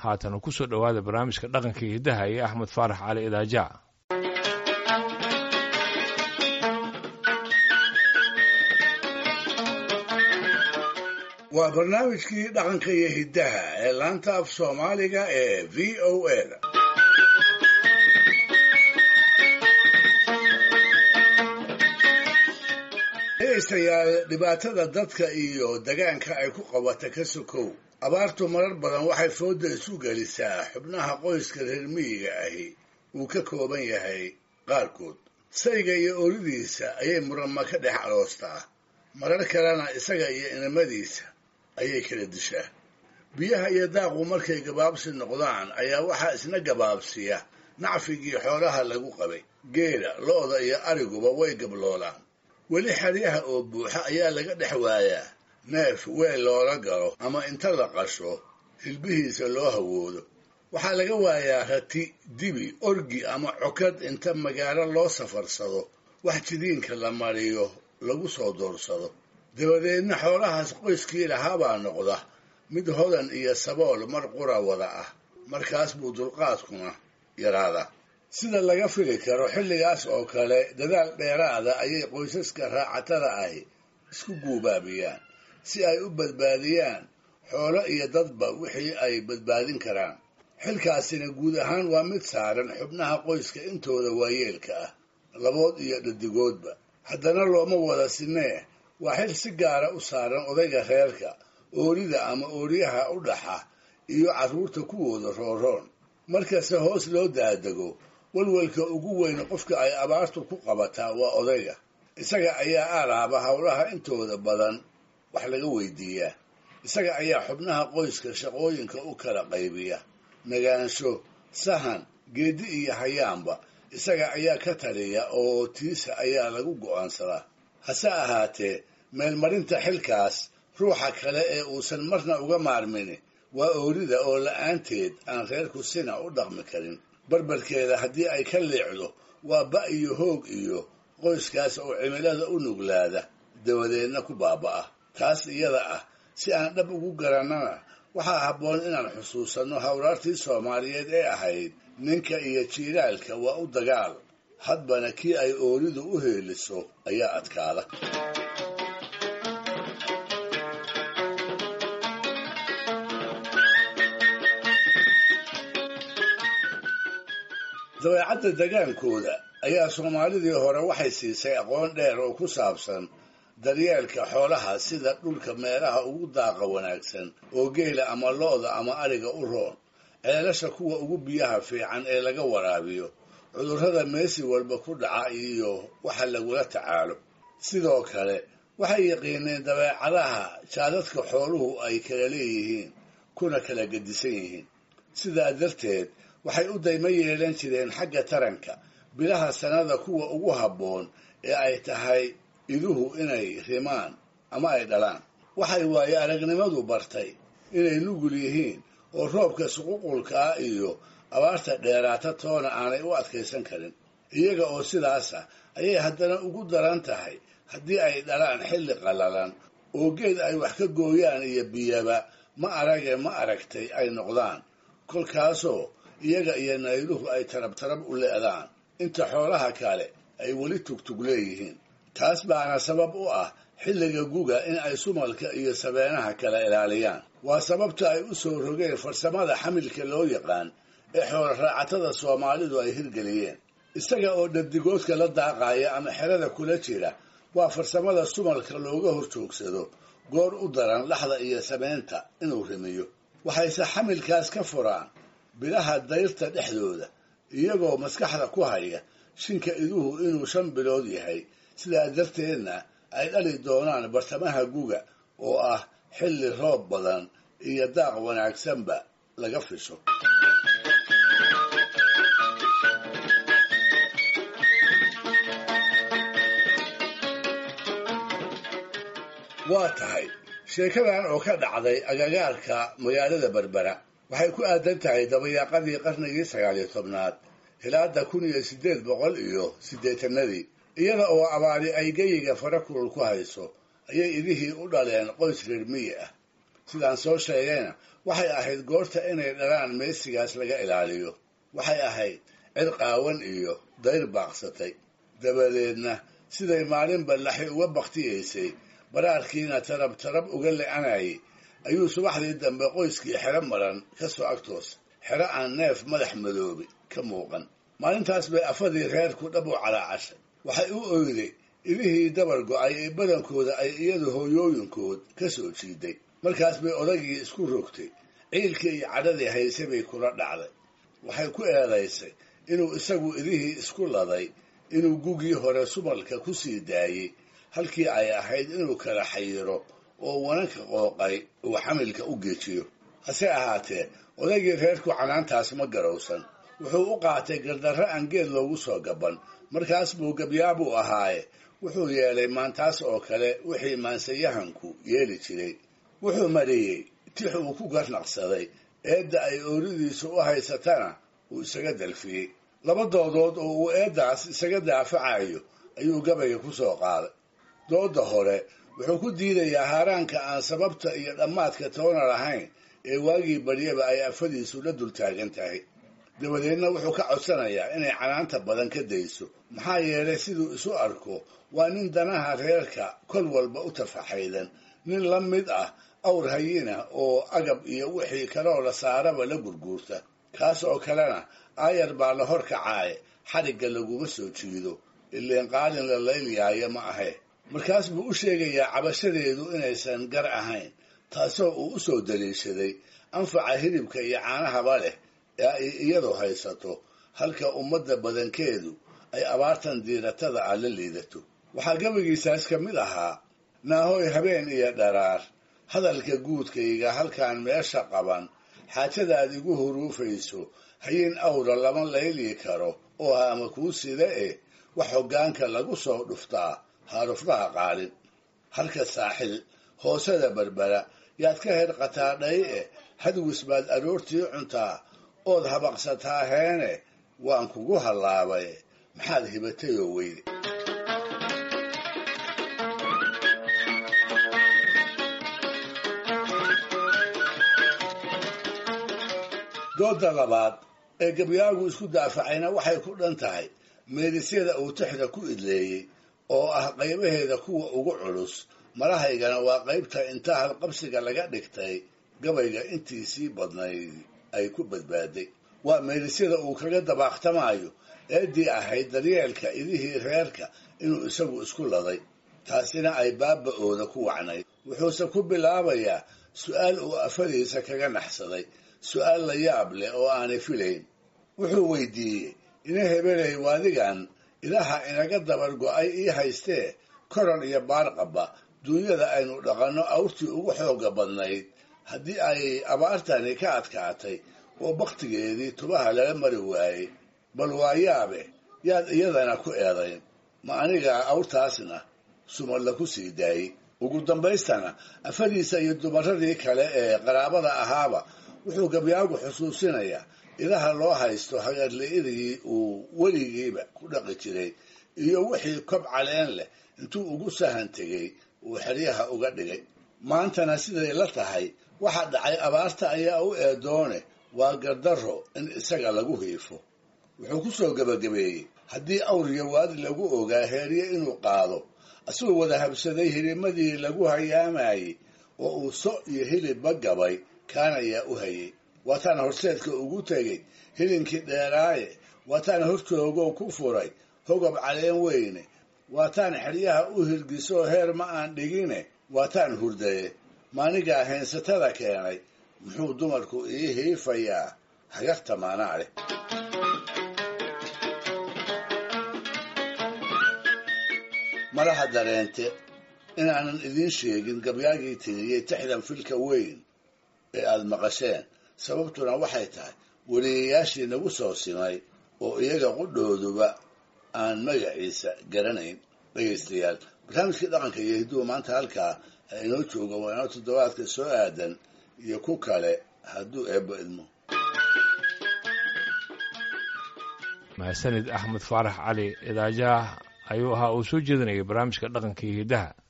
haatan ku soo dhowaada barnaamijka dhaqanka iyo hidaha iyo axmed faarax cali idaaja. waa barnaamijkii dhaqanka iyo hidaha ee laanta af soomaaliga ee VOA-da. dhegaystayaal, dhibaatada dadka iyo degaanka ay ku qabata ka sokow abaartu marar badan waxay fooda isu gelisaa xubnaha qoyska reer miyiga ahi uu ka kooban yahay qaarkood. sayga iyo oolidiisa ayay muranma ka dhex aroostaa, marar kalena isaga iyo inamadiisa ayay kala dishaa. biyaha iyo daaqu markay gabaabsi noqdaan ayaa waxaa isna gabaabsiya nacfigii xoolaha lagu qabay. geela, lo'da iyo ariguba way gabloolaan. weli xeryaha oo buuxa ayaa laga dhex waayaa neef weel loola galo ama inta la qasho hilbihiisa loo hawoodo. waxaa laga waayaa rati, dibi, orgi ama cokad inta magaalo loo safarsado wax jidiinka la mariyo lagu soo doorsado. dabadeedna xoolahaas qoyskii lahaabaa noqda mid hodan iyo sabool mar qura wada ah. markaas buu dulqaadkuna yaraadaa. sida laga fili karo xilligaas oo kale dadaal dheeraada ayay qoysaska raacatada ahi isku guubaabiyaan si ay u badbaadiyaan xoolo iyo dadba wixii ay badbaadin karaan. xilkaasina guud ahaan waa mid saaran xubnaha qoyska intooda waayeelka ah, labood iyo dhadigoodba. haddana looma wada sinee waa xil si gaara u saaran odayga reerka, oolida ama ooliyaha u dhaxa iyo carruurta kuwooda rooroon. markasta hoos loo daadego walwalka ugu weyn qofka ay abaartu ku qabataa waa odayga. isaga ayaa aalaaba howlaha intooda badan wax laga weydiiyaa. isaga ayaa xubnaha qoyska shaqooyinka u kala qaybiya. nagaansho, sahan, geedi iyo hayaanba isaga ayaa ka taliya oo tiisa ayaa lagu go'aansadaa. hase ahaatee meelmarinta xilkaas ruuxa kale ee uusan marna uga maarmini waa oolida oo la'aanteed aan reerku sina u dhaqmi karin. barbarkeeda haddii ay ka leecdo waa ba' iyo hoog iyo qoyskaas oo cimilada u nuglaada dabadeedna ku baaba'a. taas iyada ah si aan dhab ugu garannana waxaa habboon inaan xusuusanno hawraartii soomaaliyeed ee ahayd ninka iyo jiilaalka waa u dagaal, hadbana kii ay oolidu u heeliso ayaa adkaada. dabeecadda degaankooda ayaa soomaalidii hore waxay siisay aqoon dheer oo ku saabsan daryeelka xoolaha, sida dhulka meelaha ugu daaqa wanaagsan oo geela ama lo'da ama ariga u roon, ceelasha kuwa ugu biyaha fiican ee laga waraabiyo, cudurrada meesi walba ku dhaca iyo waxa lagula tacaalo. sidoo kale waxay yaqiineen dabeecadaha jaadadka xooluhu ay kala leeyihiin kuna kala gedisan yihiin. sidaa darteed waxay u daymo yeelan jireen xagga taranka bilaha sannada kuwa ugu habboon ee ay tahay iduhu inay rimaan ama ay dhalaan. waxay waaye aragnimadu bartay inay nugul yihiin oo roobka suququlka ah iyo abaarta dheeraata toona aanay u adkaysan karin. iyaga oo sidaas ah ayay haddana ugu daran tahay haddii ay dhalaan xilli qallalan oo geed ay wax ka gooyaan iyo biyaba ma aragtay ay noqdaan. kolkaasoo iyaga iyo nayluhu ay tarab u le'daan inta xoolaha kale ay weli tugtug leeyihiin. taas baana sabab u ah xilliga guga in ay sumalka iyo sabeenaha kala ilaaliyaan. waa sababta ay u soo rogeen farsamada xamilka loo yaqaan ee xoolo raacatada soomaalidu ay hirgeliyeen. isaga oo dhadigoodka la daaqaya ama xerada kula jira waa farsamada sumalka looga horjoogsado goor u daran laxda iyo sameynta inuu rimiyo. waxayse xamilkaas ka furaan bilaha dayrta dhexdooda iyagoo maskaxda ku haya shinka iduhu inuu 5 bilood yahay. sidaa darteedna ay dhali doonaan bartamaha guga oo ah xilli roob badan iyo daaq wanaagsanba laga fisho. waa tahay sheekadan oo ka dhacday agagaarka magaalada Berbera waxay ku aadan tahay dabayaaqadii qarnigii 19aad hilaada 1880 iyada oo abaari ay geyiga fara kulul ku hayso ayay idihii u dhaleen qoys reer miyi ah. sidaan soo sheegayna waxay ahayd goorta inay dhalaan meesigaas laga ilaaliyo. waxay ahayd cid qaawan iyo dayr baaqsatay. dabadeedna siday maalinba laxi uga bakhtiyaysay baraarkiina tarab tarab uga le'anayay ayuu subaxdii dambe qoyskii xero maran ka soo agtoosa, xero aan neef madax madoobi ka muuqan. maalintaas bay afadii reerku dhab u calaacashay. waxay u oyday ilihii dabar go'ay ee badankooda ay iyadu hooyooyinkood ka soo jiiday. markaas bay odagii isku rogtay, ciilkii iyo cadhadii hayse bay kula dhacday. waxay ku eedaysay inuu isagu ilihii isku laday, inuu gugii hore sumalka ku sii daayey halkii ay ahayd inuu kala xayiro oo wananka qooqay uu xamilka u geejiyo. hase ahaatee odaygii reerku canaantaas ma garowsan. wuxuu u qaatay gardarro aan geed loogu soo gaban. markaas buu gabyaabuu ahaaye wuxuu yeelay maantaas oo kale wixii maansayahanku yeeli jiray. wuxuu mariyey tix uu ku garnaqsaday eedda ay ooridiisu u haysatana uu isaga dalfiyey. laba doodood oo uu eeddaas isaga daafacayo ayuu gabayga ku soo qaaday. doodda hore wuxuu ku diidayaa haaraanka aan sababta iyo dhammaadka toona lahayn ee waagii baryaba ay afadiisu la dul taagan tahay. dabadeedna wuxuu ka codsanayaa inay canaanta badan ka dayso, maxaa yeelay siduu isu arko waa nin danaha reerka kol walba u tafaxaydan, nin la mid ah awr hayina oo agab iyo wixii kaloo la saaraba la gurguurta. kaas oo kalena aayar baa la hor kacaaye xadhigga laguma soo jiido, ileen qaalin la laylyaaya ma ahe. markaas buu u sheegayaa cabashadeedu inaysan gar ahayn, taasoo uu u soo daliishaday anfaca hilibka iyo caanahaba leh ee ay iyadu haysato, halka ummadda badankeedu ay abaartan diiratada ah la liidato. waxaa gabaygiisaas ka mid ahaa: naahoy habeen iyo dharaar hadalka guudkayga halkaan meesha qaban, xaajadaad igu huruufayso hayin awra lama layli karo oo haama kuu sida wax hoggaanka lagu soo dhuftaa haaruflaha qaalin. halka saaxil hoosada berbera yaad ka herqataa dhaye hadwis baad aroortii cuntaa ood habaqsataa heene waan kugu hallaabay maxaad hibatayoo weyde. doodda labaad ee gabyaagu isku daafacayna waxay ku dhan tahay meelisyada uu tixda ku idleeyey oo ah qaybaheeda kuwa ugu culus. malahaygana waa qaybta inta halqabsiga laga dhigtay gabayga intiisii badnayd ay ku badbaaday. waa meelisyada uu kaga dabaaqtamaayo eeddii ahayd daryeelka idihii reerka inuu isagu isku laday, taasina ay baaba'ooda ku wacnayd. wuxuuse ku bilaabayaa su'aal uu afadiisa kaga naxsaday, su'aal la yaab leh oo aanay filayn. wuxuu weydiiyey: ina hebelay waadigan idaha inaga dabar go'ay ii haystee koron iyo baarqaba duunyada aynu dhaqanno awrtii ugu xooga badnayd haddii ay abaartani ka adkaatay oo bakhtigeedii tubaha lala mari waayey, bal waa yaabe yaad iyadana ku eedayn, ma anigaa awrtaasna sumadla ku sii daayey. ugu dambaystana afadiisa iyo dumaradii kale ee qaraabada ahaaba wuxuu gabyaagu xusuusinayaa idaha loo haysto hagarli'idii uu weligiiba ku dhaqi jiray iyo wixii kob caleen leh intuu ugu sahan tegey uu xeryaha uga dhigay. maantana siday la tahay waxa dhacay abaarta ayaa u eedoone waa gardarro in isaga lagu hiifo. wuxuu ku soo gebagabeeyey haddii awriyo waadi lagu ogaa heerye inuu qaado, asagoo wada habsaday hilimadii lagu hayaamayey oo uu so iyo hilibba gabay kaan ayaa u hayey. waataan horseedka ugu tegey hilinkii dheeraaye, waataan hortoogoo ku furay hogob caleen weyne, waataan xeryaha u hirgisoo heer ma aan dhigine, waataan hurdaye maanigaa heensatada keenay, muxuu dumarku ii hiifayaa hagarta maanaa leh. malaha dareente inaanan idiin sheegin gabyaagii tiriyey tixdan filka weyn ee aad maqasheen, sababtuna waxay tahay weliyayaashii nagu soo simay oo iyaga qudhooduba aan magaciisa garanayn. dhegaystayaal, barnaamijkii dhaqanka iyo hidduhu maanta halkaa inoo jooga waa inoo toddobaadka soo aadan iyo ku kale hadduu eebbo idmo. mahadsanid axmed faarax cali idaajaah ayuu ahaa uu soo jeedinayay barnaamijka dhaqanka iyo hiddaha.